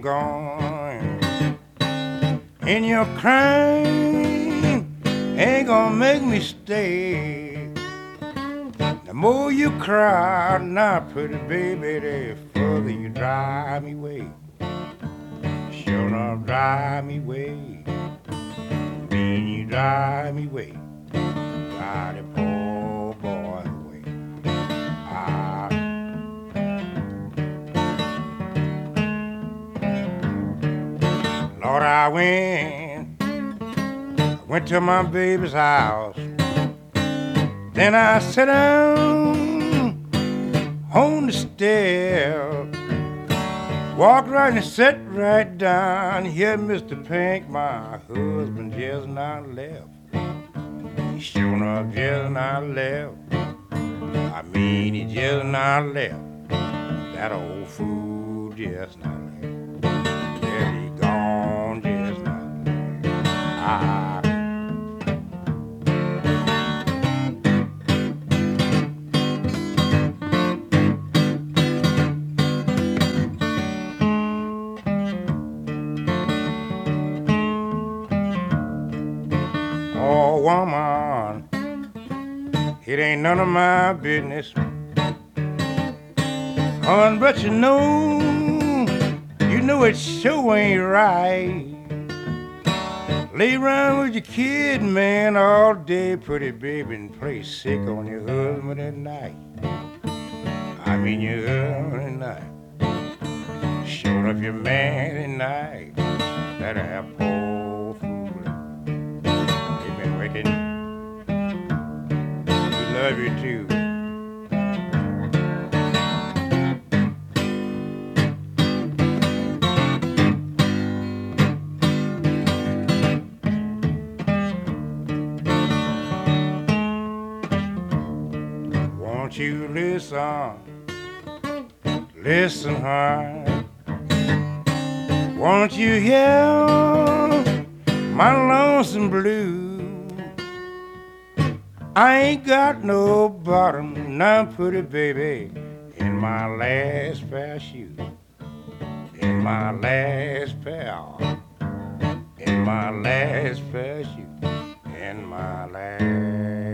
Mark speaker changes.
Speaker 1: I'm gone. And your crying ain't gonna make me stay. The more you cry, now pretty baby, the further you drive me away. Sure enough, drive me away. Mean you drive me away. Drive the poor boy away. Ah, Lord, I went to my baby's house. Then I sat down on the stair. Walked right and sat right down. Here, Mr. Pink, my husband just not left. He sure enough just not left. I mean, he just not left. That old fool just not left. Yeah, he gone just not left. Ah. Oh, woman, it ain't none of my business. But you know it sure ain't right. Lay around with your kid, man, all day, pretty baby, and play sick on your husband at night. I mean your husband at night. Showing up your man at night. That a poor fool. He been wicked. We love you too. Won't you listen hard. Won't you hear my lonesome blue? I ain't got no bottom, now pretty baby, in my last pair of shoes. In my last pair, in my last pair of shoes, in my last